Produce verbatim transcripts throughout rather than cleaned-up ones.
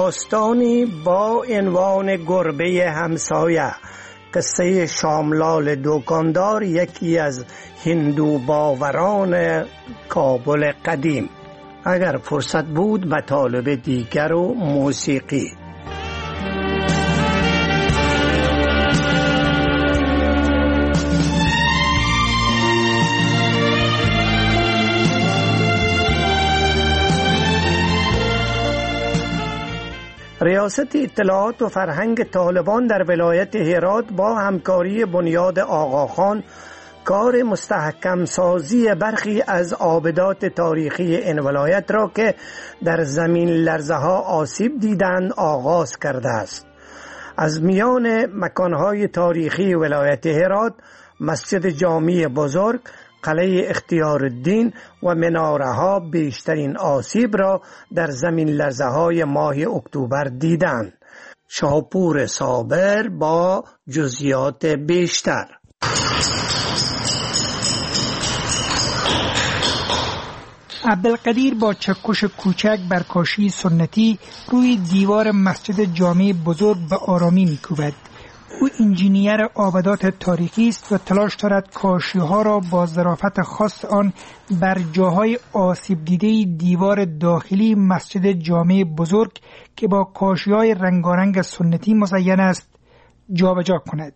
داستانی با عنوان گربه همسایه، قصه شاملال دکاندار، یکی از هندو باوران کابل قدیم. اگر فرصت بود مطالب دیگر و موسیقی. ریاست اطلاعات و فرهنگ طالبان در ولایت هرات با همکاری بنیاد آقاخان کار مستحکم سازی برخی از آبدات تاریخی این ولایت را که در زمین لرزه ها آسیب دیدند آغاز کرده است. از میان مکانهای تاریخی ولایت هرات مسجد جامی بزرگ، قلعه اختیارالدین و مناره ها بیشترین آسیب را در زمین لرزه های ماه اکتبر دیدند. شاپور صابر با جزئیات بیشتر. عبدالقدیر با چکش کوچک بر کاشی سنتی روی دیوار مسجد جامی بزرگ به آرامی می‌کوبد. او انجینیر آبادات تاریخی است و تلاش دارد کاشی‌ها را با ظرافت خاص آن بر جاهای آسیب دیده دیوار داخلی مسجد جامی بزرگ که با کاشی‌های رنگارنگ سنتی مزین است جابجا کند.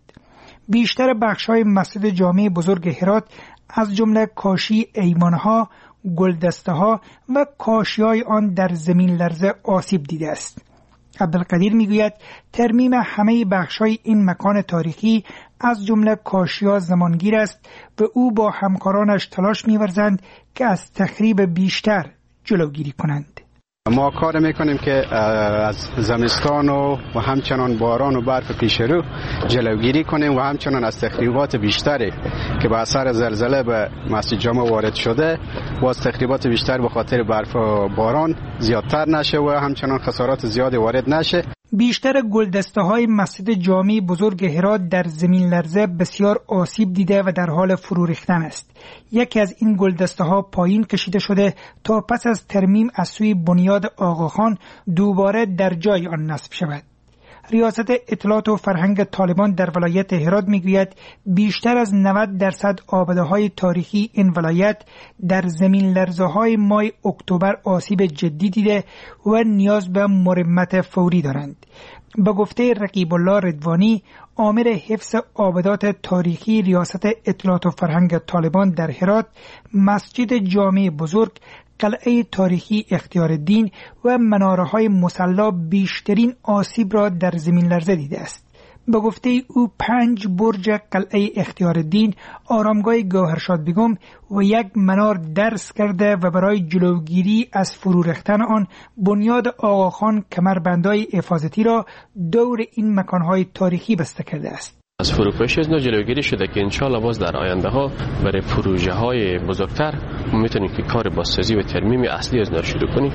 بیشتر بخش‌های مسجد جامی بزرگ هرات از جمله کاشی ایوان‌ها، گلدسته‌ها و کاشی‌های آن در زمین لرزه آسیب دیده است. عبدالقدیر میگوید ترمیم همه بخش‌های این مکان تاریخی از جمله کاشی‌ها زمانگیر است و او با همکارانش تلاش می‌ورزند که از تخریب بیشتر جلوگیری کنند. ما کار میکنیم که از زمستان و, و همچنان باران و برف پیشرو جلوگیری کنیم و همچنان از تخریبات بیشتری که به اثر زلزله به مسجد جامع وارد شده و از تخریبات بیشتر به خاطر برف و باران زیادتر نشه و همچنان خسارات زیادی وارد نشه. بیشتر گلدسته های مسجد جامی بزرگ هرات در زمین لرزه بسیار آسیب دیده و در حال فرو ریختن است. یکی از این گلدسته ها پایین کشیده شده تا پس از ترمیم از سوی بنیاد آقاخان دوباره در جای آن نصب شود. ریاست اطلاعات و فرهنگ طالبان در ولایت هرات میگوید بیشتر از نود درصد آباده های تاریخی این ولایت در زمین لرزه های ماه اکتبر آسیب جدی دیده و نیاز به مرمت فوری دارند. به گفته رقیب الله رضوانی، آمر حفظ آبادات تاریخی ریاست اطلاعات و فرهنگ طالبان در هرات، مسجد جامع بزرگ، قلعه تاریخی اختیارالدین و مناره‌های مصلی بیشترین آسیب را در زمین لرزه دیده است. به گفته او پنج برج قلعه اختیارالدین، آرامگاه گوهرشاد بیگم و یک منار درس کرده و برای جلوگیری از فرو ریختن آن بنیاد آقاخان کمربندهای حفاظتی را دور این مکانهای تاریخی بسته کرده است. از فروپاشی از نو جلوگیری شده که انشالله باز در آینده ها برای پروژه های بزرگتر میتونیم که کار بازسازی و ترمیم اصلی از نو شروع کنیم.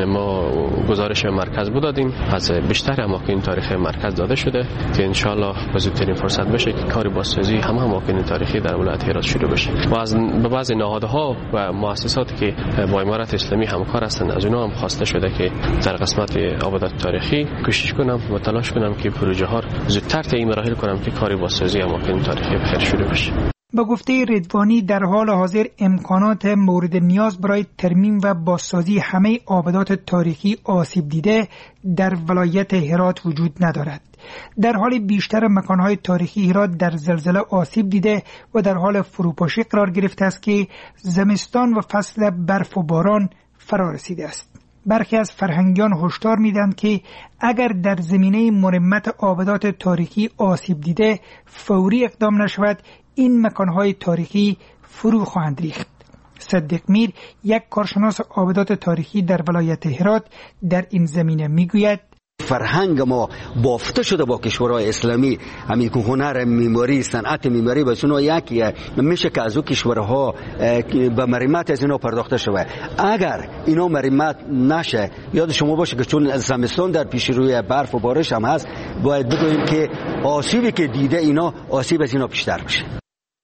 ما گزارش مرکز بدادیم از بیشتر اماکن تاریخی مرکز داده شده که انشالله به زودترین فرصت بشه که کار بازسازی همه اماکن تاریخی در ولایت هرات شروع بشه. و از به بعضی نهادها و مؤسساتی که با امارت اسلامی همکار هستند از اونها هم خواسته شده که در قسمت آبادات تاریخی کوشش کنم و تلاش کنم که پروژه ها زودتر طی مراحل کنم که کار بازسازی اماکن تاریخی بخیر شروع بشه. با گفته رضوانی در حال حاضر امکانات مورد نیاز برای ترمیم و بازسازی همه آبادات تاریخی آسیب دیده در ولایت هرات وجود ندارد. در حال بیشتر مکانهای تاریخی هرات در زلزله آسیب دیده و در حال فروپاشی قرار گرفته است که زمستان و فصل برف و باران فرا رسیده است. برخی از فرهنگیان هشدار میدن که اگر در زمینه مرمت آبادات تاریخی آسیب دیده فوری اقدام نشود این مکانهای تاریخی فرو خواهند ریخت. صدیق میر، یک کارشناس آبادات تاریخی در ولایت هرات، در این زمینه میگوید فرهنگ ما بافته شده با کشورهای اسلامی، همین که هنر معماری، صنعت معماری به شنو یکیه، میشه که از او کشورها به مرمت از اینا پرداخته شود. اگر اینا مرمت نشه، یاد شما باشه که چون زمستان در پیش روی برف و بارش هم هست، باید بدونیم که آسیبی که دیده اینا آسیب از اینا بیشتر بشه.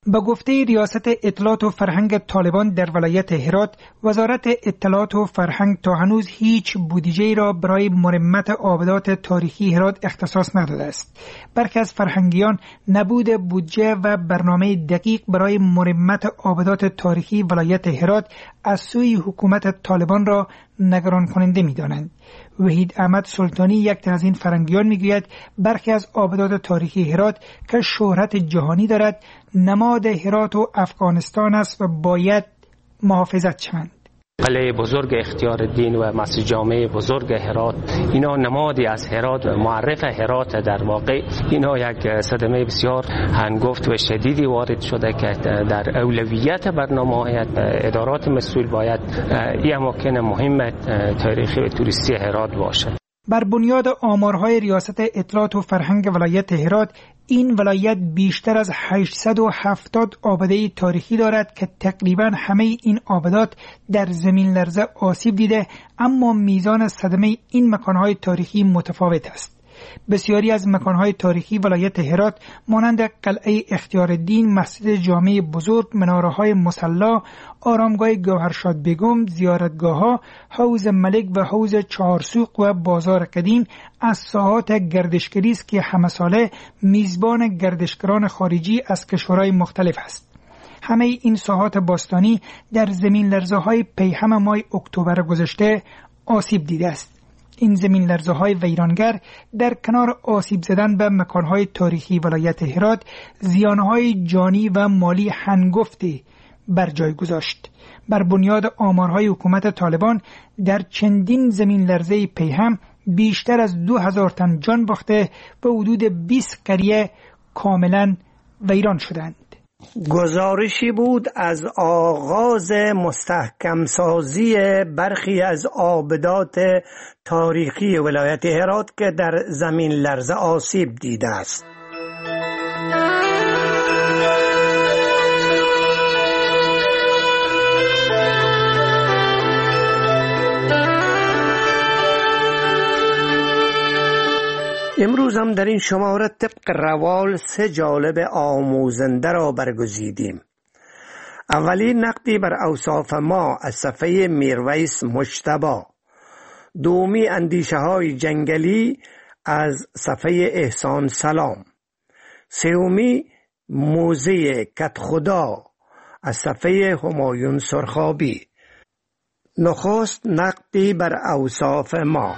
به گفته ریاست اطلاعات و فرهنگ طالبان در ولایت هرات، وزارت اطلاعات و فرهنگ تا هنوز هیچ بودجه‌ای را برای مرمت آبادات تاریخی هرات اختصاص نداده است. برخی از فرهنگیان نبود بودجه و برنامه دقیق برای مرمت آبادات تاریخی ولایت هرات از سوی حکومت طالبان را نگران کننده می‌دانند. وحید احمد سلطانی، یک تن از این فرهنگیان، میگوید برخی از آبادات تاریخی هرات که شهرت جهانی دارد نماد هرات و افغانستان است و باید محافظت شوند. قلعه بزرگ اختیار الدین و مسجد جامع بزرگ هرات، اینا نمادی از هرات و معرف هرات. در واقع اینا یک صدمه بسیار هنگفت و شدیدی وارد شده که در اولویت برنامه ادارات مسئول باید این اماکن مهم تاریخی و توریستی هرات باشه. بر بنیاد آمارهای ریاست اطلاعات و فرهنگ ولایت هرات، این ولایت بیشتر از هشتصد و هفتاد آباده تاریخی دارد که تقریبا همه این آبادات در زمین لرزه آسیب دیده، اما میزان صدمه این مکانهای تاریخی متفاوت است. بسیاری از مکانهای تاریخی ولایت هرات مانند قلعه اختیار الدین، مسجد جامع بزرگ، مناره‌های مصلی، آرامگاه گوهرشاد بیگم، زیارتگاه‌ها، حوض ملک و حوض چهارسوق و بازار قدیم از ساحات گردشگری است که همه ساله میزبان گردشگران خارجی از کشورهای مختلف است. همه این ساحات باستانی در زمین لرزه‌های پیهم ماه اکتبر گذشته آسیب دیده است. این زمین لرزه های ویرانگر در کنار آسیب زدن به مکانهای تاریخی ولایت هرات، زیانهای جانی و مالی هنگفتی بر جای گذاشت. بر بنیاد آمارهای حکومت طالبان در چندین زمین لرزه پیهم بیشتر از دو هزار تن جان باخته و حدود بیست قریه کاملا ویران شدند. گزارشی بود از آغاز مستحکم سازی برخی از آبادات تاریخی ولایت هرات که در زمین لرزه آسیب دیده است. امروز هم در این شماره طبق روال سه جالب آموزنده را برگزیدیم. اولی نقدی بر اوصاف ما از صفحه میرویس مجتبی، دومی اندیشه های جنگلی از صفحه احسان سلام، سومی موزه کدخدا از صفحه همایون سرخابی. نخست نقدی بر اوصاف ما.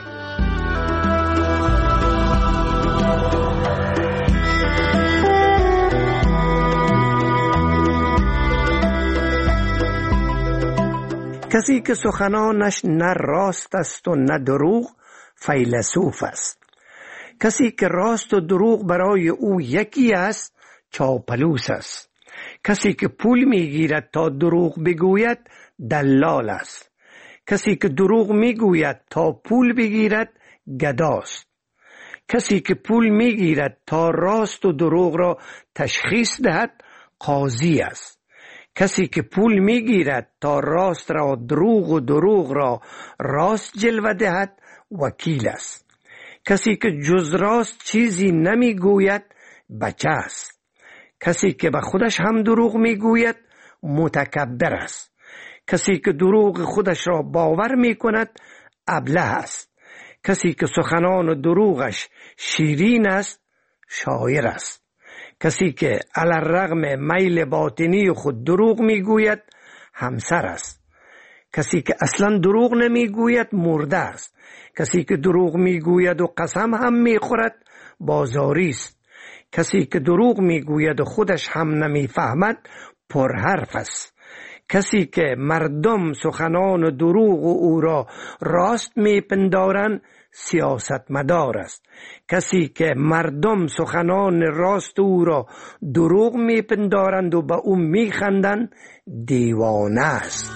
کسی که سخنانش نه راست است و نه دروغ فیلسوف است. کسی که راست و دروغ برای او یکی است چاپلوس است. کسی که پول میگیرد تا دروغ بگوید دلال است. کسی که دروغ میگوید تا پول بگیرد گداست. کسی که پول میگیرد تا راست و دروغ را تشخیص دهد قاضی است. کسی که پول میگیرد تا راست را دروغ و دروغ را راست جلوه دهد وکیل است. کسی که جز راست چیزی نمیگوید بچه است. کسی که به خودش هم دروغ میگوید متکبر است. کسی که دروغ خودش را باور میکند ابله است. کسی که سخنان و دروغش شیرین است شاعر است. کسی که علی الرغم میل باطنی خود دروغ میگوید همسر است. کسی که اصلا دروغ نمیگوید مرده است. کسی که دروغ میگوید و قسم هم میخورد بازاری است. کسی که دروغ میگوید و خودش هم نمیفهمد پرحرف است. کسی که مردم سخنان و دروغ و او را راست میپندارند سیاستمدار است. کسی که مردم سخنان راست او را دروغ میپندارند و به او میخندند دیوانه است.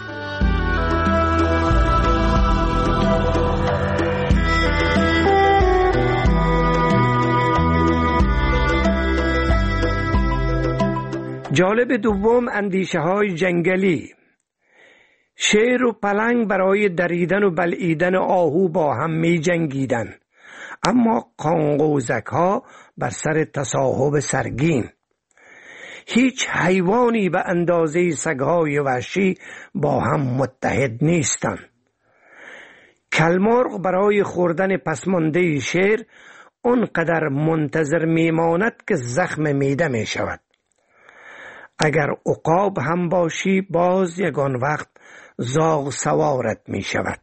جالب دوم اندیشه های جنگلی. شیر و پلنگ برای دریدن و بلعیدن آهو با هم می جنگیدن، اما قانقوزک ها بر سر تصاحب سرگین. هیچ حیوانی به اندازه سگهای وحشی با هم متحد نیستند. کلمرغ برای خوردن پسمانده شیر اونقدر منتظر میماند که زخم میده می شود. اگر عقاب هم باشی باز یگان وقت زاغ سوارت می شود.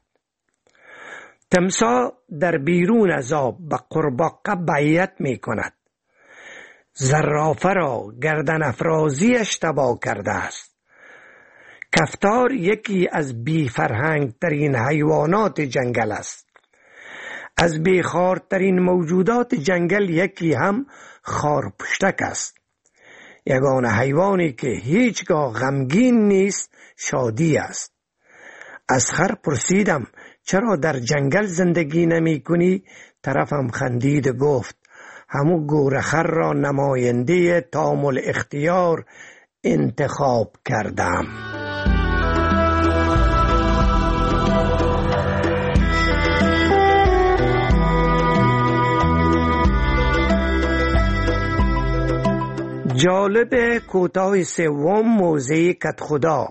تمساح در بیرون از آب به قورباغه بیعت می کند. زرافه را گردن افرازیش تباه کرده است. کفتار یکی از بی فرهنگ ترین حیوانات جنگل است. از بیخوارترین موجودات جنگل یکی هم خارپشتک است. یگان حیوانی که هیچگاه غمگین نیست شادی است. از خر پرسیدم چرا در جنگل زندگی نمی کنی؟ طرفم خندید گفت همو گورخر را نماینده تامل اختیار انتخاب کردم. جالب کوتاه سوم موزه کدخدا.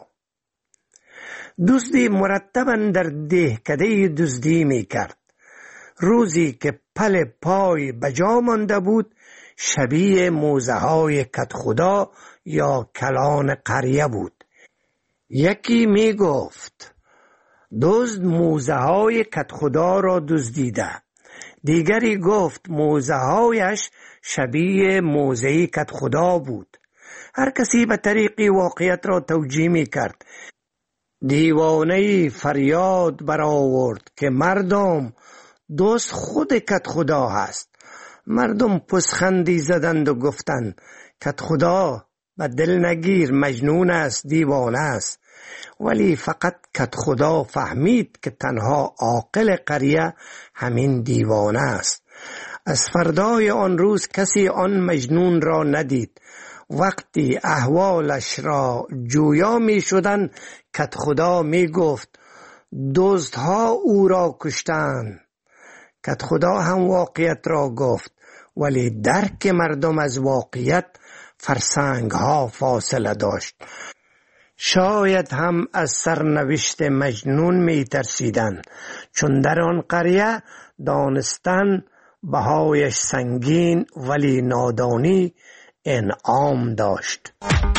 دزدی مرتباً در دهکده دزدی می کرد. روزی که پل پای بجا مانده بود شبیه موزه های کدخدا یا کلان قریه بود. یکی می گفت دزد موزه های کدخدا را دزدیده. دیگری گفت موزه هایش شبیه موزه کدخدا بود. هر کسی به طریقی واقعیت را توجیه می کرد. دیوانه فریاد برآورد که مردم دوست خود کدخدا هست. مردم پوزخندی زدند و گفتند کدخدا به دل نگیر، مجنون است، دیوانه است. ولی فقط کدخدا فهمید که تنها عاقل قریه همین دیوانه است. از فردای آن روز کسی آن مجنون را ندید. وقتی احوالش را جویا می شدن کدخدا می گفت دزدها او را کشتند. کدخدا هم واقعیت را گفت ولی درک مردم از واقعیت فرسنگ ها فاصله داشت. شاید هم از سرنوشت مجنون می ترسیدن چون در آن قریه دانستن بهایش سنگین ولی نادانی انعام داشت.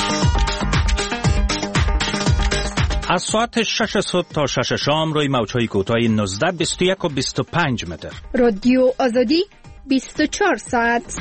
از ساعت شش صبح تا شش شام روی موج‌های کوتاه نوزده، بیست و یک و بیست و پنج متر. رادیو آزادی بیست و چهار ساعت.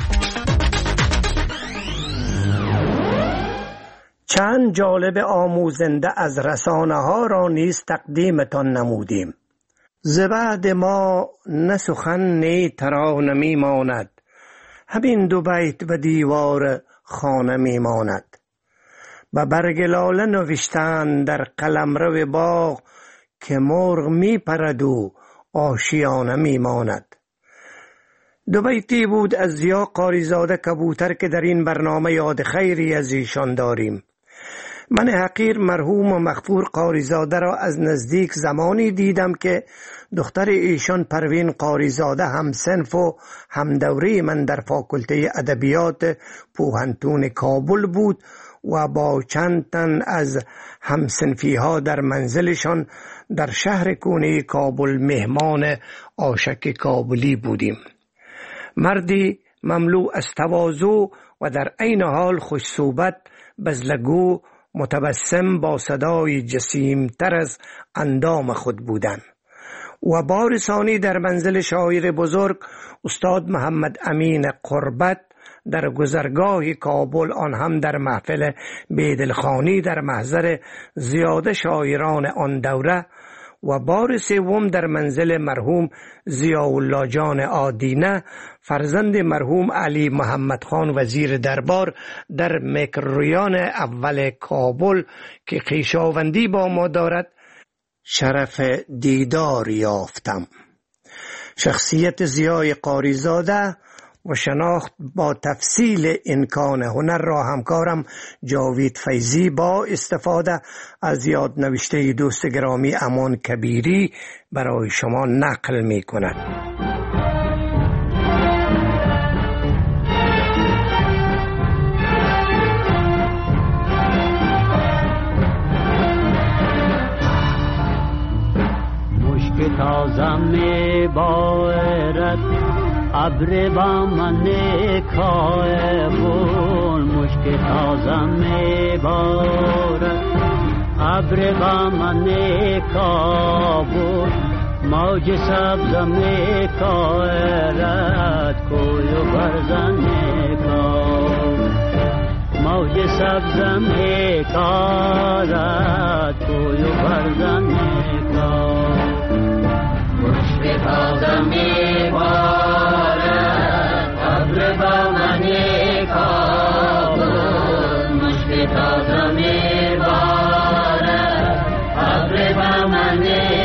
چند جالب آموزنده از رسانه ها را نیز تقدیمتان نمودیم. زبعد ما نه سخن نه ترانه می ماند، همین دو بیت به دیوار خانه می ماند. به برگ لاله نوشتن در قلمرو باغ که مرغ می پرد و آشیانه می ماند. دو بیتی بود از ضیا قاریزاده کبوتر که در این برنامه یاد خیری از ایشان داریم. من حقیر مرحوم و مغفور قاریزاده را از نزدیک زمانی دیدم که دختر ایشان پروین قاریزاده هم صنف و هم دوره من در فاکولته ادبیات پوهنتون کابل بود و با چند تن از همصنفی ها در منزلشان در شهر کونه کابل مهمان آشک کابلی بودیم. مردی مملو از تواضع و در عین حال خوش صحبت، بزلگو، متبسم، با صدای جسیم تر از اندام خود بودند. و بار ثانی در منزل شاعر بزرگ استاد محمد امین قربت در گذرگاه کابل، آن هم در محفل بیدلخانی در محضر زیاده شاعران آن دوره. و بار سوم در منزل مرحوم ضیاءالله جان آدینه فرزند مرحوم علی محمد خان وزیر دربار در مکرویان اول کابل که خویشاوندی با ما دارد شرف دیدار یافتم. شخصیت ضیای قاریزاده و شناخت با تفصیل امکان هنر را همکارم جاوید فیضی با استفاده از یاد نوشته دوست گرامی امان کبیری برای شما نقل می کند. ابر با من کابل مشک تازه میبارد ابر با من کابل موج سبز میکارد کوی و برزن میکارد موج سبز میکارد کوی و برزن میکارد مشک تازه میبارد ابر با من کابل مشک تازه میبارد ابر با من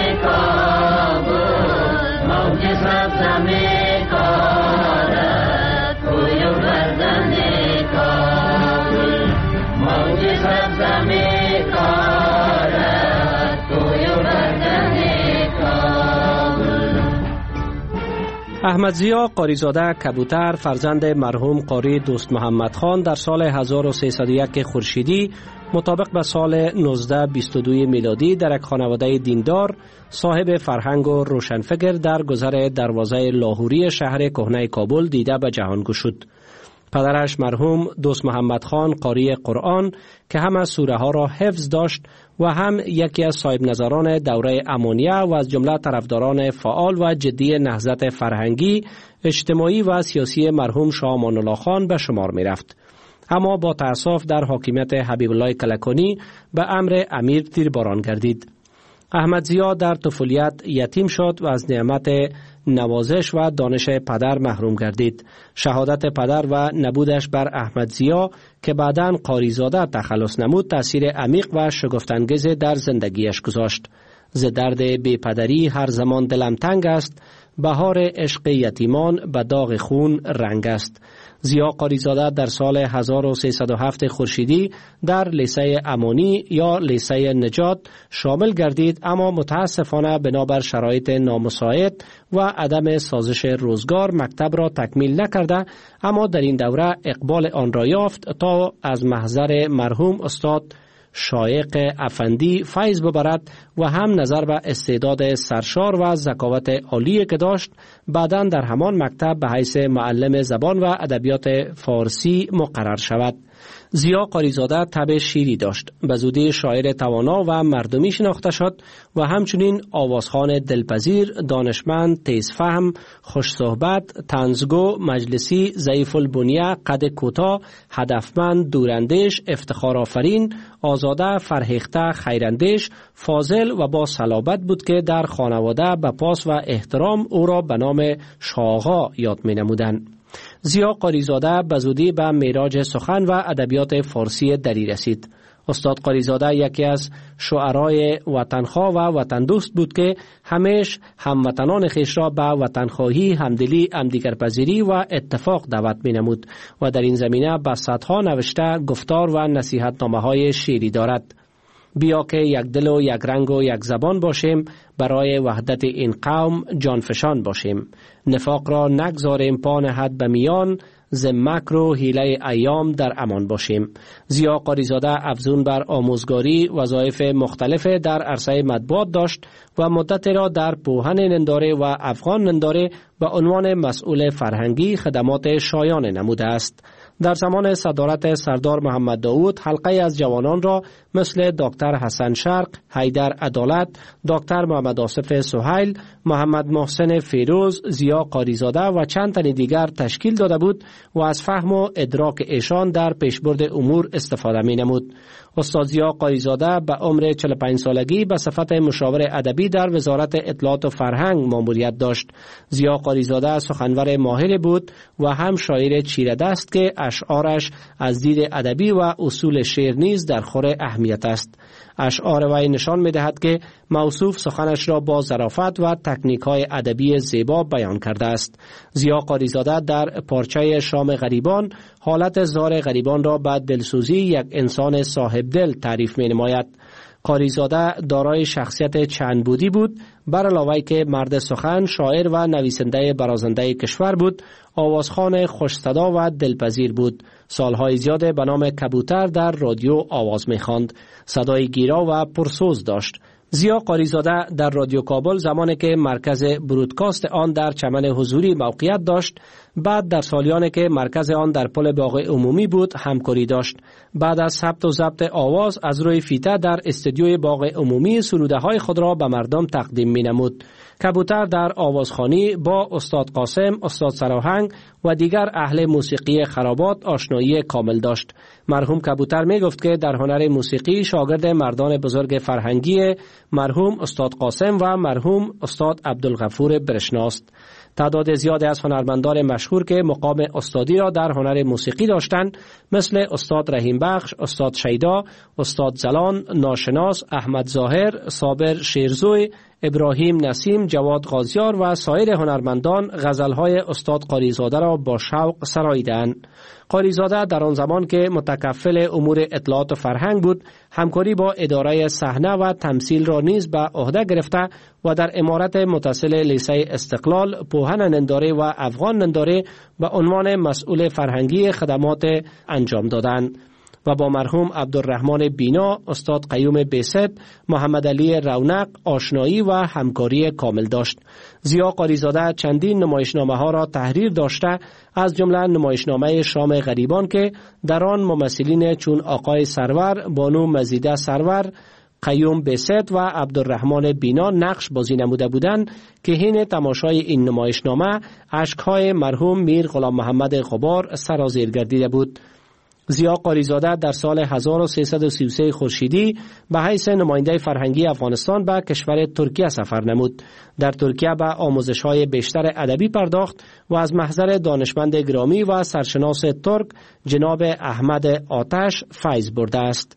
احمد ضیا قاریزاده کبوتر فرزند مرحوم قاری دوست محمد خان در سال هزار و سیصد و یک خورشیدی مطابق به سال نوزده بیست و دو میلادی در یک خانواده دیندار صاحب فرهنگ و روشنفکر در گذر دروازه لاهوری شهر کهنه کابل دیده به جهان گشود. پدرش مرحوم دوست محمد خان قاری قرآن که هم از سوره ها را حفظ داشت و هم یکی از صاحب نظران دوره امانیه و از جمله طرفداران فعال و جدی نهضت فرهنگی، اجتماعی و سیاسی مرحوم شاه امان الله خان به شمار می رفت. اما با تأسف در حاکمیت حبیب الله کلکانی به امر امیر تیرباران گردید. احمد ضیا در طفولیت یتیم شد و از نعمت نوازش و دانش پدر محروم گردید. شهادت پدر و نبودش بر احمد ضیا که بعداً قاریزاده تخلص نمود تأثیر عمیق و شگفت‌انگیز در زندگیش گذاشت. ز درد بی پدری هر زمان دلم تنگ است، بهار عشق یتیمان به داغ خون رنگ است. ضیا قاریزاده در سال هزار و سیصد و هفت خورشیدی در لیسه امانی یا لیسه نجات شامل گردید، اما متاسفانه بنابر شرایط نامساعد و عدم سازش روزگار مکتب را تکمیل نکرده، اما در این دوره اقبال آن را یافت تا از محضر مرحوم استاد شایق افندی فیض ببرد و هم نظر به استعداد سرشار و ذکاوت عالی که داشت بعداً در همان مکتب به حیث معلم زبان و ادبیات فارسی مقرر شود. ضیا قاریزاده طبع شیری داشت. به زودی شاعر توانا و مردمی شناخته شد و همچنین آوازخوان دلپذیر، دانشمند، تیزفهم، خوش صحبت، طنزگو، مجلسی، ضعیف البنیه، قد کوتاه، هدفمند، دوراندیش، افتخارآفرین، آزاده، فرهیخته، خیراندیش، فاضل و با صلابت بود که در خانواده به پاس و احترام او را به نام شاه‌آقا یاد می نمودند. ضیا قاریزاده به زودی به معراج سخن و ادبیات فارسی دری رسید. استاد قاریزاده یکی از شعرای وطنخواه و وطن دوست بود که همیشه هموطنان خویش را به وطنخواهی، همدلی، همدیگرپذیری و اتفاق دعوت می‌نمود و در این زمینه به صدها نوشته، گفتار و نصیحت‌نامه‌های شعری دارد. بیا که یک دل و یک رنگ و یک زبان باشیم، برای وحدت این قوم جانفشان باشیم. نفاق را نگذاریم پا نهد به میان، ز مکر و حیله ایام در امان باشیم. ضیا قاریزاده افزون بر آموزگاری وظایف مختلف در عرصه مطبوعات داشت و مدت را در پوهن ننداره و افغان ننداره به عنوان مسئول فرهنگی خدمات شایان نموده است. در زمان صدارت سردار محمد داود حلقه از جوانان را مثل دکتر حسن شرق، حیدر عدالت، دکتر محمد آصف سهیل، محمد محسن فیروز، ضیا قاریزاده و چند تن دیگر تشکیل داده بود و از فهم و ادراک ایشان در پیشبرد امور استفاده می نمود. استاد ضیا قاریزاده به عمر چهل و پنج سالگی به صفت مشاور ادبی در وزارت اطلاعات و فرهنگ ماموریت داشت. ضیا قاریزاده سخنور ماهر بود و هم شاعر چیره دست که اشعارش از دید ادبی و اصول شعر نیز در خور اهمیت است. اشعار وی نشان می‌دهد که موصوف سخنش را با ظرافت و تکنیک‌های ادبی زیبا بیان کرده است. ضیا قاریزاده در پارچه شام غریبان حالت زار غریبان را به دلسوزی یک انسان صاحب دل تعریف می‌نماید. قاریزاده دارای شخصیت چند بودی بود، بر علاوه که مرد سخن، شاعر و نویسنده برازنده کشور بود. آوازخوان خوش صدا و دلپذیر بود. سالهای زیاد به نام کبوتر در رادیو آواز می‌خواند. صدای گیرا و پرسوز داشت. زیا قاریزاده در رادیو کابل زمانی که مرکز برودکاست آن در چمن حضوری موقعیت داشت، بعد در سالیانی که مرکز آن در پل باغ عمومی بود همکاری داشت. بعد از ثبت و ضبط آواز از روی فیته در استودیوی باغ عمومی سروده های خود را به مردم تقدیم می نمود. کبوتر در آوازخوانی با استاد قاسم، استاد سراهنگ و دیگر اهل موسیقی خرابات آشنایی کامل داشت. مرحوم کبوتر می گفت که در هنر موسیقی شاگرد مردان بزرگ فرهنگی مرحوم استاد قاسم و مرحوم استاد عبدالغفور برشناست. تعداد زیادی از هنرمندان مشهور که مقام استادی را در هنر موسیقی داشتند مثل استاد رحیم بخش، استاد شیدا، استاد زلان، ناشناس، احمد ظاهر، صابر شیرزوی، ابراهیم نسیم، جواد غازیار و سایر هنرمندان غزلهای استاد قاریزاده را با شوق سراییدند. قاریزاده در آن زمان که متکفل امور اطلاعات و فرهنگ بود، همکاری با اداره صحنه و تمثیل را نیز به عهده گرفته و در امارت متصل لیسه استقلال پوهن ننداره و افغان ننداره به عنوان مسئول فرهنگی خدمات انجام دادند و با مرحوم عبدالرحمن بینا، استاد قیوم بیست، محمد علی رونق آشنایی و همکاری کامل داشت. زیا قاریزاده چندین نمایشنامه ها را تحریر داشته، از جمله نمایشنامه شام غریبان که در آن ممثلین چون آقای سرور، بانو مزیده سرور، قیوم بیست و عبدالرحمن بینا نقش بازی نموده بودند که حین تماشای این نمایشنامه اشک‌های مرحوم میر غلام محمد غبار سرازیر گردیده بود. زیا قاریزاده در سال هزار و سیصد و سی و سه خورشیدی به حیث نماینده فرهنگی افغانستان به کشور ترکیه سفر نمود. در ترکیه به آموزش‌های بیشتر ادبی پرداخت و از محضر دانشمند گرامی و سرشناس ترک جناب احمد آتش فیض برده است.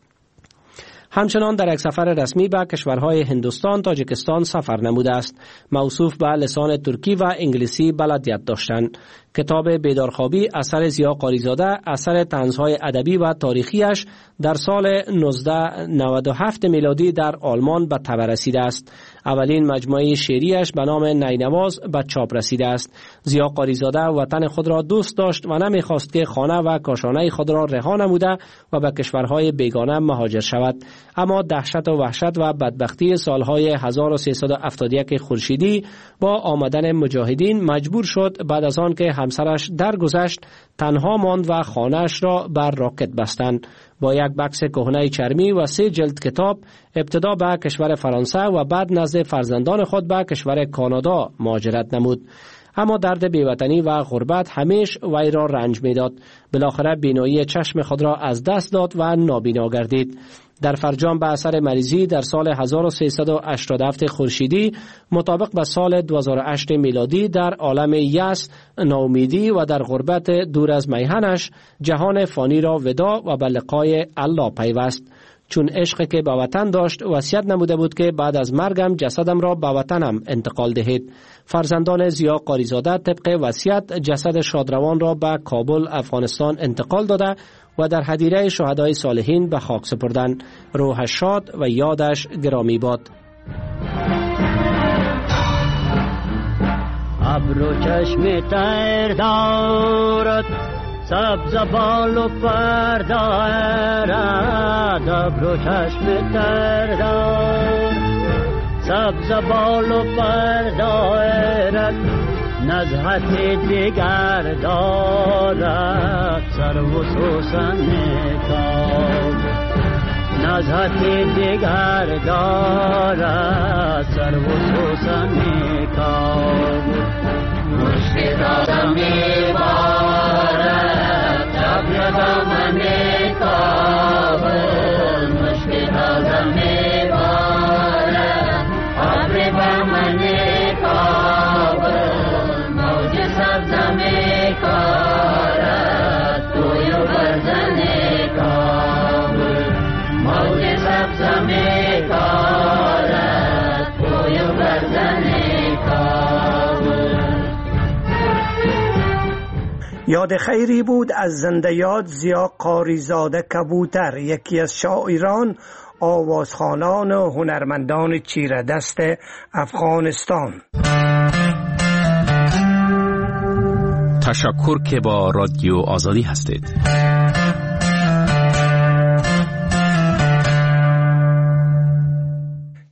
همچنان در یک سفر رسمی به کشورهای هندوستان، تاجیکستان سفر نموده است. موصوف به لسان ترکی و انگلیسی بلدیت داشتند. کتاب بیدارخوابی اثر زیا قاریزاده اثر طنزهای ادبی و تاریخیش در سال نوزده نود و هفت میلادی در آلمان به طبع رسیده است. اولین مجموعه شعریش به نام نینواز به چاپ رسیده است. زیا قاریزاده وطن خود را دوست داشت و نمیخواست که خانه و کاشانه خود را رها نموده و به کشورهای بیگانه مهاجر شود. اما دهشت و وحشت و بدبختی سالهای هزار و سیصد و هفتاد و یک خورشیدی با آمدن مجاهدین مجبور شد بعد از آن که همسرش درگذشت تنها ماند و خانه‌اش را بر راکت بستند. با یک بکس کهنه چرمی و سه جلد کتاب ابتدا به کشور فرانسه و بعد نزد فرزندان خود به کشور کانادا مهاجرت نمود. اما درد بیوطنی و غربت همیش وی را رنج می‌داد. بالاخره بینایی چشم خود را از دست داد و نابینا گردید. در فرجام به اثر مریضی در سال هزار و سیصد و هشتاد و هفت خورشیدی مطابق به سال دو هزار و هشت میلادی در عالم یأس، ناامیدی و در غربت دور از میهنش جهان فانی را وداع و به لقای الله پیوست. چون عشقی که به وطن داشت وصیت نموده بود که بعد از مرگم جسدم را به وطنم انتقال دهید. فرزندان زیا قاریزاده طبق وصیت جسد شادروان را به کابل افغانستان انتقال داده و در هدیره شهدای صالحین به خاک سپردند. روحش شاد و یادش گرامی باد. ابرو چشم تر دارد سبز بال و پر دارد، ابرو چشم تر دارد سبز بال و پر دارد، نزهت دیگر دارد سر و سوسن کام، نزهت دیگر دارد سر و سوسن کام. مشت دادم میبارد تبر دامن کابل، مشت دادم میبارد تبر دامن کابل، موج سبز میکارد توی و برزن کابل، موج سبز میکارد توی و برزن کابل. یاد خیری بود از زنده یاد زیا قاریزاده کبوتر، یکی از شاعران، آوازخوانان و هنرمندان چیره دست افغانستان. تشکر که با رادیو آزادی هستید.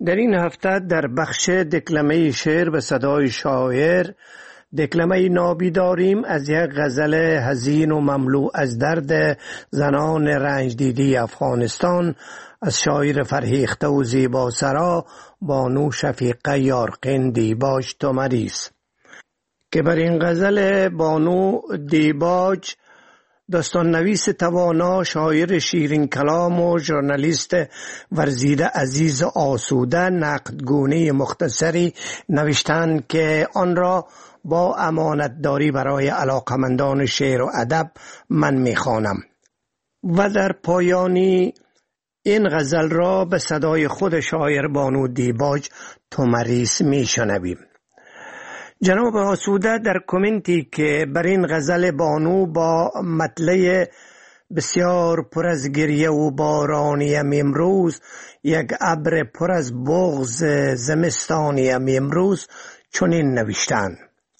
در این هفته در بخش دکلمه شعر به صدای شاعر دکلمه نابی داریم از یک غزل حزین و مملو از درد زنان رنج دیده افغانستان از شاعر فرهیخته و زیبا سرا بانو شفیقه یارقین دیباج تومریس که بر این غزل بانو دیباج داستان نویس توانا، شاعر شیرین کلام و ژورنالیست ورزیده عزیز آسوده نقدگونه مختصری نوشتند که آن را با امانتداری برای علاقمندان شعر و ادب من میخوانم و در پایانی این غزل را به صدای خود شاعر بانو دیباج تومریس میشنویم. جناب آسوده در کامنتی که بر این غزل بانو با مطلع بسیار پر از گریه و بارانیم امروز یک ابر پر از بغض زمستانیم امروز چنین نوشتند: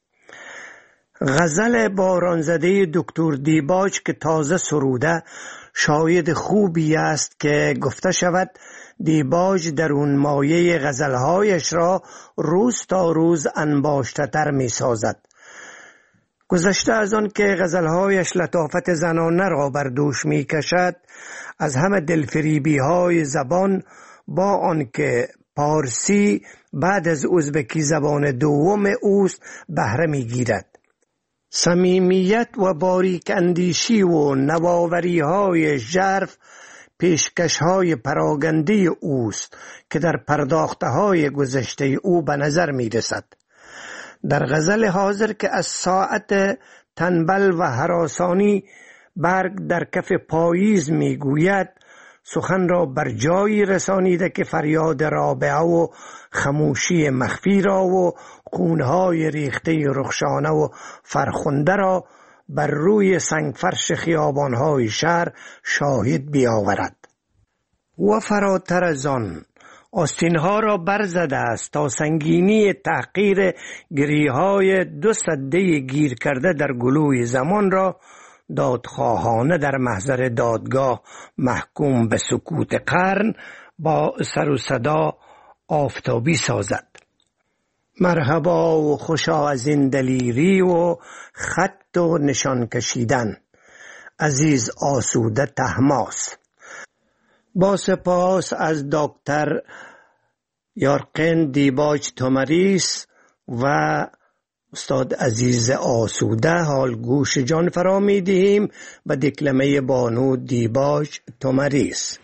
غزل بارانزده دکتر دیباج که تازه سروده شاهد خوبی است که گفته شود دیباج در اون مایه غزلهایش را روز تا روز انباشته تر می سازد. گذشته از آن که غزلهایش لطافت زنانه را بر دوش می کشد، از همه دلفریبی های زبان با آن که پارسی بعد از ازبکی زبان دوم اوست بهره می گیرد. صمیمیت و باریک اندیشی و نواوری های ژرف پیشکش های پراگنده اوست که در پرداخته های گذشته او به نظر می رسد. در غزل حاضر که از ساعت تنبل و هراسانی برگ در کف پاییز می گوید، سخن را بر جایی رسانیده که فریاد رابعه و خموشی مخفی را و خونهای ریخته رخشانه و فرخنده را بر روی سنگفرش خیابانهای شهر شاهد بیاورد. و فراتر از آن آستینها را برزده است تا سنگینی تحقیر گریهای دو سده گیر کرده در گلوی زمان را دادخواهانه در محضر دادگاه محکوم به سکوت قرن با سر و صدا آفتابی سازد. مرحبا و خوشا از این دلیری و خط و نشان کشیدن. عزیز آسوده طهماسب. با سپاس از دکتر یارقین دیباج تومریس و استاد عزیز آسوده. حال گوش جان فرا می دهیم به دکلمه بانو دیباج تومریس.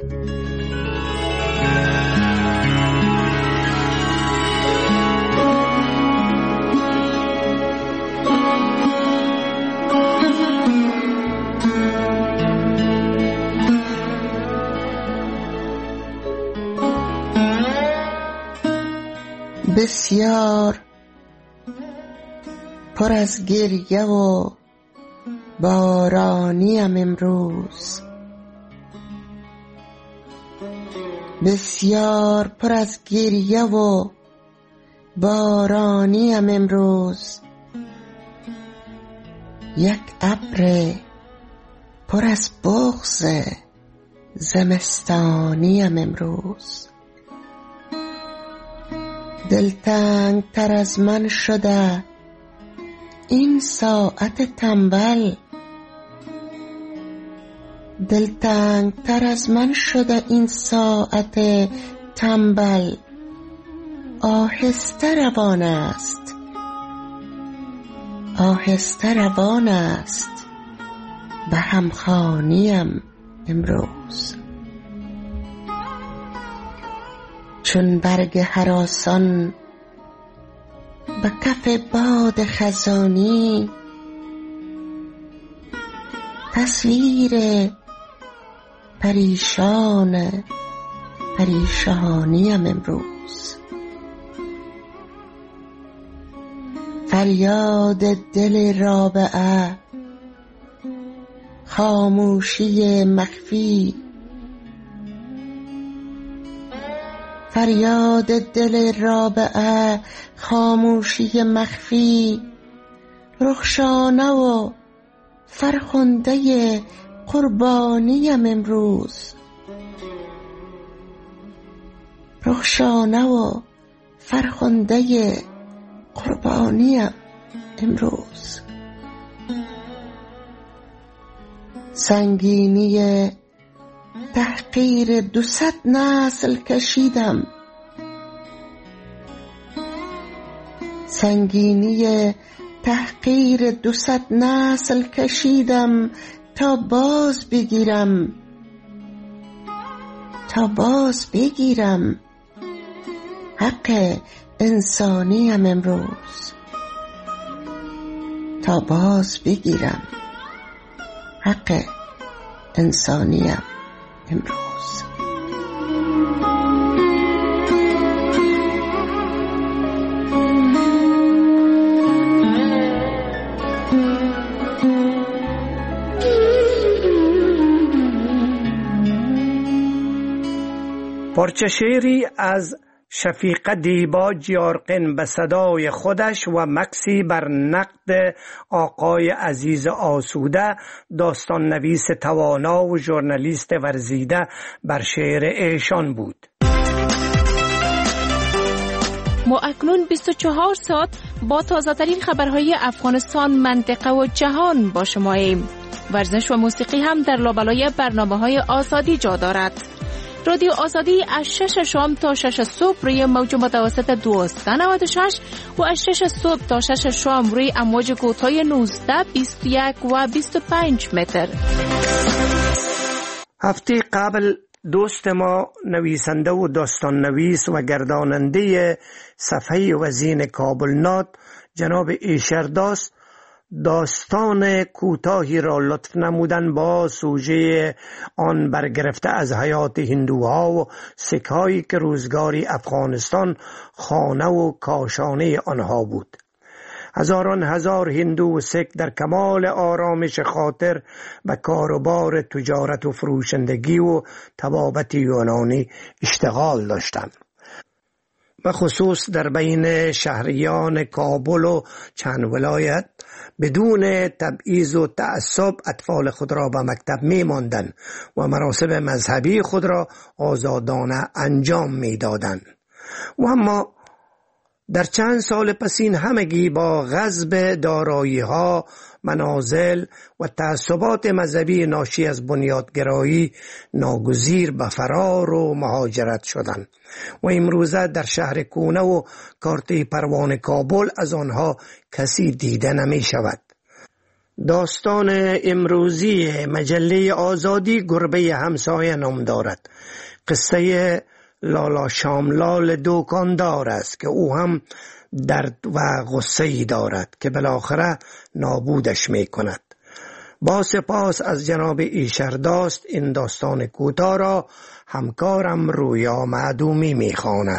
بسیار پر از گریه و بارانیم امروز، بسیار پر از گریه و بارانیم امروز، یک ابر پر از بغض زمستانیم امروز. دلتنگ تر از من شده این ساعت تنبل، دلتنگ تر از من شده این ساعت تنبل. آهسته روان است، آهسته روان است به همخوانیم امروز. چون برگ هراسان به کف باد خزانی، تصویر پریشان پریشانیم امروز. فریاد دل رابعه، خاموشی مخفی، فریاد دل رابعه، خاموشی مخفی، رخشانه و فرخنده قربانیم امروز. رخشانه و فرخنده قربانیم امروز. سنگینی تحقیر دوصد نسل کشیدم، سنگینی تحقیر دوصد نسل کشیدم تا باز بگیرم، تا باز بگیرم حق انسانیم امروز، تا باز بگیرم حق انسانیم امروز. پارچه شعری از شفیقه دیبا جیارقین به صدای خودش و مکسی بر نقد آقای عزیز آسوده، داستان نویس توانا و ژورنالیست ورزیده، بر شعر ایشان بود. ما اکنون بیست و چهار ساعت با تازه‌ترین خبرهای افغانستان، منطقه و جهان با شماییم. ورزش و موسیقی هم در لابلای برنامه‌های آزادی جا دارد. رادیو آزادی از شش شام تا شش صبح روی موج متوسط دویست و نود و شش و از شش صبح تا شش شام روی امواج کوتاه نوزده، بیست و یک و بیست و پنج متر. هفته قبل دوست ما، نویسنده و داستان نویس و گرداننده صفحه وزین کابل نات جناب ایشرداست، داستان کوتاهی را لطف نمودن با سوژه آن برگرفته از حیات هندوها و سکهایی که روزگاری افغانستان خانه و کاشانه آنها بود. هزاران هزار هندو و سک در کمال آرامش خاطر به کاروبار تجارت و فروشندگی و طبابت یونانی اشتغال داشتند. و خصوص در بین شهریان کابل و چند ولایت بدون تبعیض و تعصب اطفال خود را به مکتب می ماندند و مراسم مذهبی خود را آزادانه انجام می دادند. و اما در چند سال پسین همگی با غصب دارایی ها، منازل و تعصبات مذهبی ناشی از بنیادگرایی ناگزیر به فرار و مهاجرت شدند و امروزه در شهر کونه و کارته پروان کابل از آنها کسی دیده نمی شود. داستان امروزی مجله آزادی گربه همسایه نام دارد. قصه لالا شاملال دوکاندار است که او هم درد و غصه‌ای دارد که بالاخره نابودش می کند. با سپاس از جناب ایشرداست این داستان کوتاه را همکارم رویا معدومی می خواند.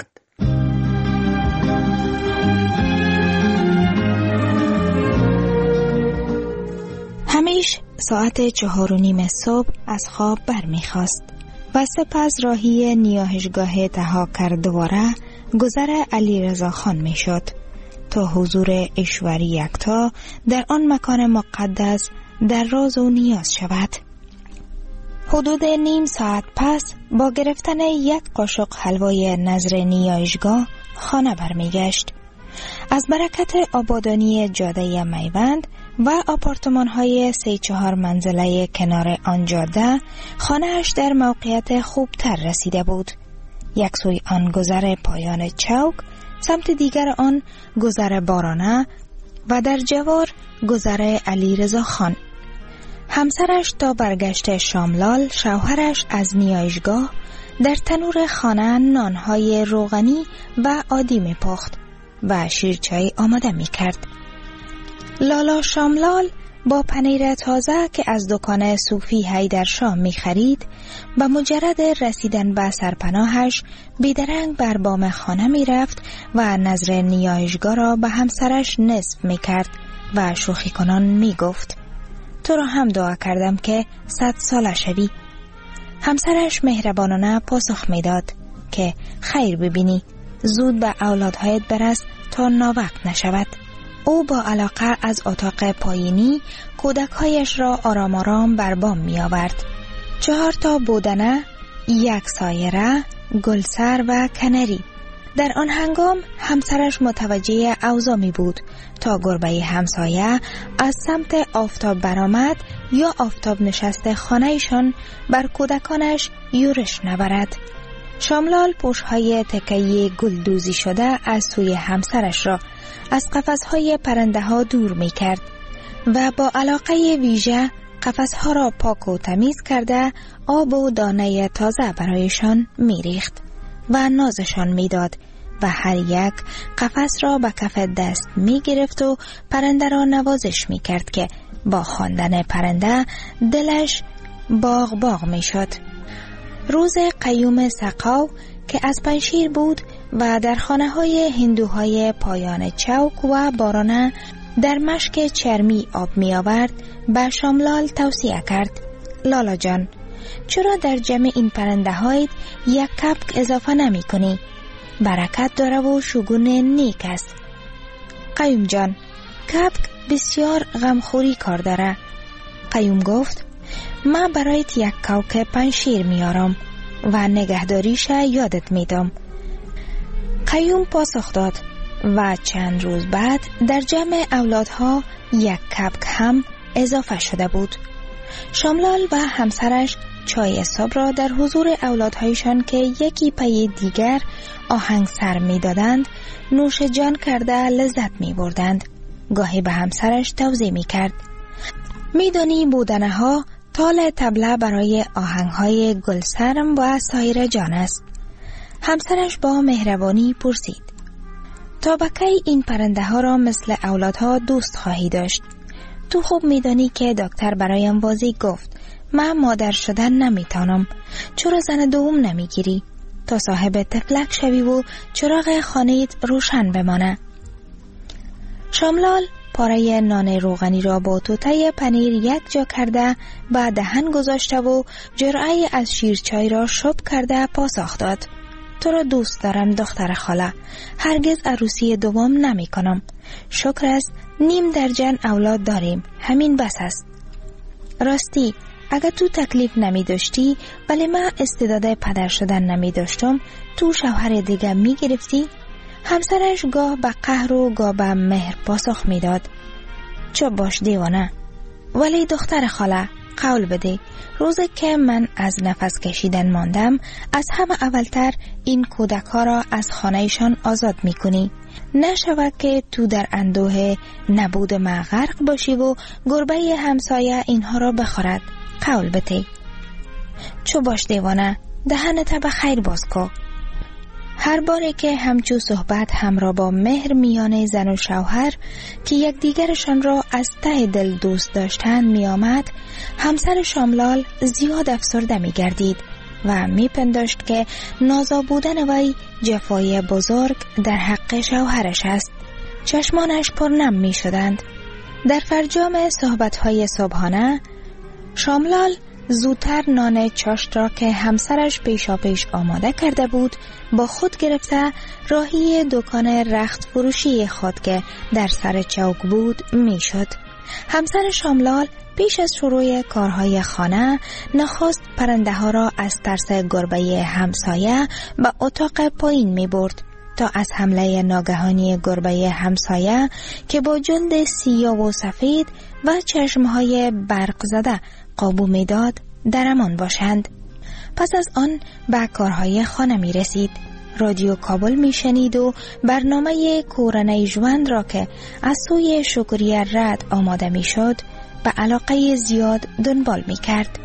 همیش ساعت چهار و نیم صبح از خواب برمیخواست و سپس راهی نیاهشگاه تهاکر دواره گذر علیرضا خان می شد تا حضور ایشوری یکتا در آن مکان مقدس در راز و نیاز شود. حدود نیم ساعت پس با گرفتن یک قاشق حلوای نظر نیایشگاه خانه برمیگشت. از برکت آبادانی جاده میوند و آپارتمان های سه چهار منزله کنار آن جاده خانه‌اش در موقعیت خوبتر رسیده بود. یک سوی آن گذر پایان چوک، سمت دیگر آن گذر بارانه و در جوار گذر علیرضا خان. همسرش تا برگشت شاملال شوهرش از نیایشگاه در تنور خانه نانهای روغنی و عادی می پخت و شیرچای آماده می کرد. لالا شاملال با پنیر تازه که از دکان صوفی حیدرشاه می خرید و مجرد رسیدن به سرپناهش بیدرنگ بر بام خانه می رفت و نظر نیایشگاه را به همسرش نصف می کرد و شوخی کنان می گفت تو را هم دعا کردم که صد ساله شوی. همسرش مهربانانه پاسخ می داد که خیر ببینی، زود به اولادهایت برس تا ناوقت نشود. او با علاقه از اتاق پایینی کودکهایش را آرام آرام بر بام می آورد. چهار تا بودنه، یک سایره، گلسر و کنری. در آن هنگام همسرش متوجه اوضاع می بود تا گربه همسایه از سمت آفتاب برآمد یا آفتاب نشسته خانهشان بر کودکانش یورش نبرد. شاملال پوشهای تکه‌ای گل دوزی شده از سوی همسرش را از قفسهای پرنده ها دور می کرد و با علاقه ویژه قفسها را پاک و تمیز کرده آب و دانه تازه برایشان می ریخت و نازشان می داد و هر یک قفس را به کف دست می گرفت و پرنده را نوازش می کرد که با خواندن پرنده دلش باغ باغ می شد. روز قیوم سقاو که از پنشیر بود و در خانه های هندوهای پایان چوک و بارانه در مشک چرمی آب می آورد، به شاملال توصیه کرد: لالا جان، چرا در جمع این پرنده هایت یک کپک اضافه نمی کنی؟ برکت داره و شگون نیک است. قیوم جان، کپک بسیار غمخوری کار داره. قیوم گفت: من برایت یک کوک پنشیر میارم و نگهداریش یادت میدم. قیوم پاسخ داد و چند روز بعد در جمع اولادها یک کپک هم اضافه شده بود. شاملال و همسرش چای صبح را در حضور اولادهایشان که یکی پی دیگر آهنگ سر می دادند نوش جان کرده لذت می بردند. گاهی به همسرش توضیح می کرد: می دانی بودنه ها تال طبله برای آهنگ های گلسرم و سایر جان است. همسرش با مهربانی پرسید: تا بکی این پرنده ها را مثل اولادها دوست خواهی داشت؟ تو خوب می دانی که دکتر برایم واضح گفت من مادر شدن نمیتانم. چرا زن دوم نمیگیری تا صاحب تفلک شوی و چراغ خانه‌ات روشن بمانه؟ شاملال پاره نان روغنی را با توته پنیر یک جا کرده و دهن گذاشته و جرعه از شیرچای را شب کرده پاسخ داد: تو را دوست دارم دختر خاله، هرگز عروسی دوم نمی کنم. شکر است نیم درجن اولاد داریم، همین بس است. راستی اگر تو تکلیف نمی داشتی ولی من استعداد پدر شدن نمی داشتم، تو شوهر دیگه می گرفتی؟ همسرش گاه به قهر و گاه به مهر پاسخ می داد: چه باش دیوانه، ولی دختر خاله قول بده روزی که من از نفس کشیدن ماندم از همه اولتر این کودک ها را از خانهشان آزاد می کنی. نشود که تو در اندوه نبود ما غرق باشی و گربه همسایه اینها را بخورد. قول بده. چو باش دیوانه، دهنت به خیر باز کو. هر باره که همچو صحبت همراه با مهر میان زن و شوهر که یک دیگرشان را از ته دل دوست داشتند می آمد، همسر شاملال زیاد افسرده می گردید و می پنداشت که نازا بودن وی جفای بزرگ در حق شوهرش است. چشمانش پر نم می شدند. در فرجام صحبتهای صبحانه شاملال زودتر نان چاشت را که همسرش پیشا پیش آماده کرده بود با خود گرفته راهی دکان رخت فروشی خود که در سر چوک بود می شد. همسر شاملال پیش از شروع کارهای خانه نخست پرنده ها را از ترس گربه همسایه به اتاق پایین می برد تا از حمله ناگهانی گربه همسایه که با جلد سیاه و سفید و چشمهای برق زده قابو می داد در امان باشند. پس از آن به کارهای خانه می رسید. رادیو کابل می شنید و برنامه کورنه جوند را که از سوی شکریه رد آماده می شد به علاقه زیاد دنبال می کرد.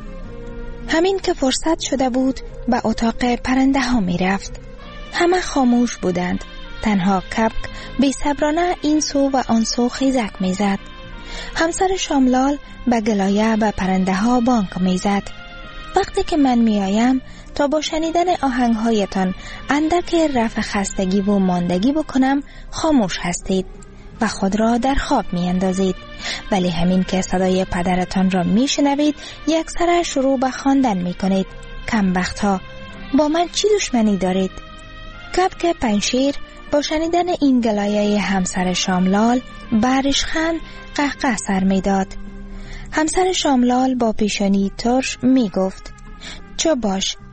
همین که فرصت شده بود به اتاق پرنده ها می رفت. همه خاموش بودند. تنها کپک بی صبرانه این سو و آن سو خیزک می زد. همسر شاملال به گلایه به پرنده ها بانک می زد: وقتی که من می آیم تا با شنیدن آهنگ هایتان اندک رفع خستگی و ماندگی بکنم خاموش هستید و خود را در خواب می اندازید، ولی همین که صدای پدرتان را می شنوید یک سر شروع به خواندن می کنید. کم وقت ها با من چی دشمنی دارید؟ کپک پنشیر با شنیدن این گلایه همسر شاملال بریشخند قهقه سر می داد. همسر شاملال با پیشانی ترش می گفت: چو باش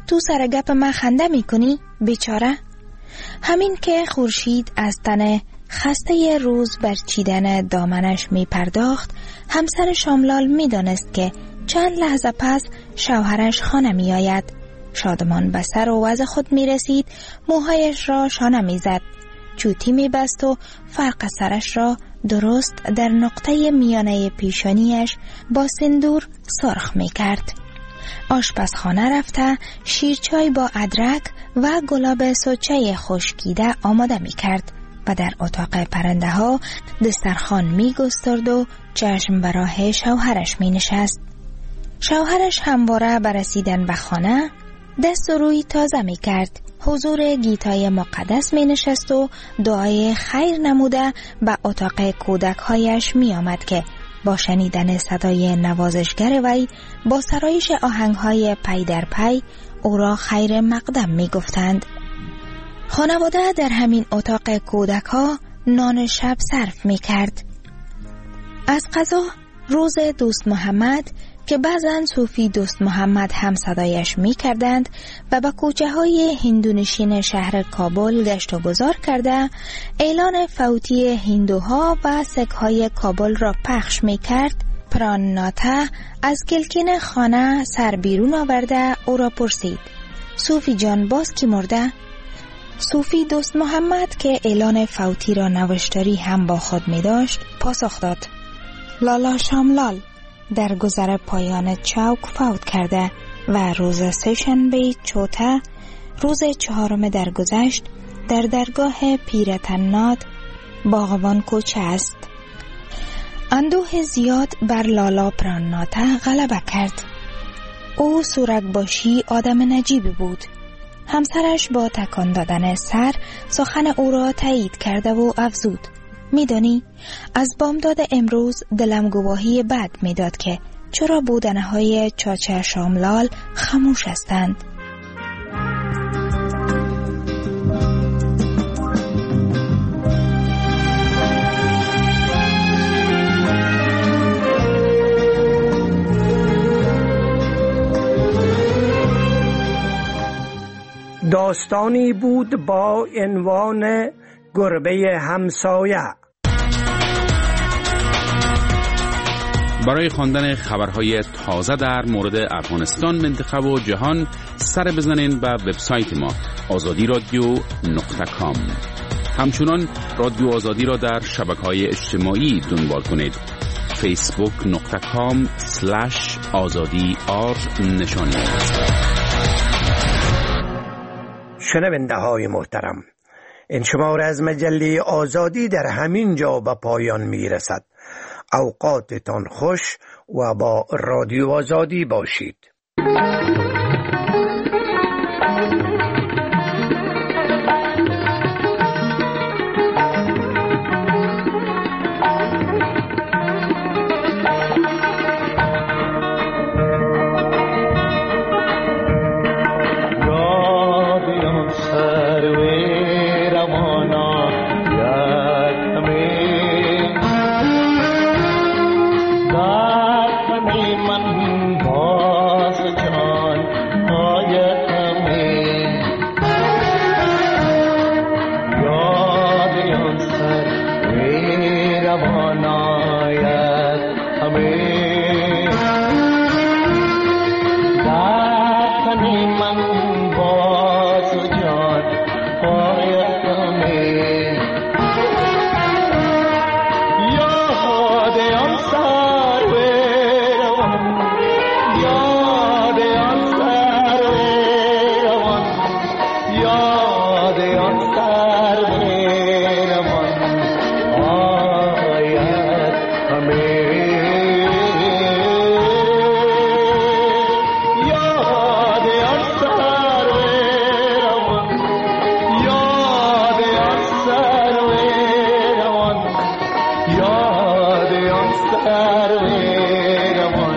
تو سر گپ من خنده میکنی بیچاره؟ همین که خورشید از تن خسته روز برچیدن دامنش می پرداخت، همسر شاملال می دانست که چند لحظه پس شوهرش خانه می آید. شادمان به سر و وضع خود می رسید، موهایش را شانه می زد، چوتی می بست و فرق سرش را درست در نقطه میانه پیشانیش با سندور سرخ می کرد. آشپزخانه رفته شیرچای با ادرک و گلاب سوچه خشکیده آماده می کرد و در اتاق پرنده ها دسترخوان می گسترد و چشم به راه شوهرش می نشست. شوهرش همواره برسیدن به خانه دست و روی تازه می کرد، حضور گیتای مقدس می نشست و دعای خیر نموده به اتاق کودک هایش می آمد که با شنیدن صدای نوازشگر وی با سرایش آهنگ های پی در پی او را خیر مقدم می گفتند. خانواده در همین اتاق کودک ها نان شب صرف می کرد. از قضا روز دوست محمد که بعضن صوفی دوست محمد هم صدایش می کردند و به کوچه های هندونشین شهر کابل گشت و گذار کرده اعلان فوتی هندوها و سک های کابل را پخش می کرد، پرانناته از کلکین خانه سر بیرون آورده او را پرسید: صوفی جان باز کی مرده؟ صوفی دوست محمد که اعلان فوتی را نوشتاری هم با خود می داشت پاسخ داد: لالا شاملال در گذر پایان چوک فوت کرده و روز سه‌شنبه چوته روز چهارم درگذشت در درگاه پیر تناد باغبان کوچه است. اندوه زیاد بر لالا پرانناته غلبه کرد. او سورک باشی آدم نجیبی بود. همسرش با تکان دادن سر سخن او را تایید کرده و افزود: میدانی از بامداد امروز دلم گواهی بد میداد که چرا بودنه های چاچه شاملال خاموش هستند. داستانی بود با عنوان گربه همسایه. برای خواندن خبرهای تازه در مورد افغانستان، منطقه و جهان سر بزنین به وبسایت ما آزادی رادیو نقطه کام. همچنان رادیو آزادی را در شبکه‌های اجتماعی دنبال کنید. فیسبوک نقطه کام سلش آزادی آر نشانی. شنونده های محترم، این شماره از مجله آزادی در همین جا به پایان می رسد. اوقاتتان خوش و با رادیو آزادی باشید. یاد آن سر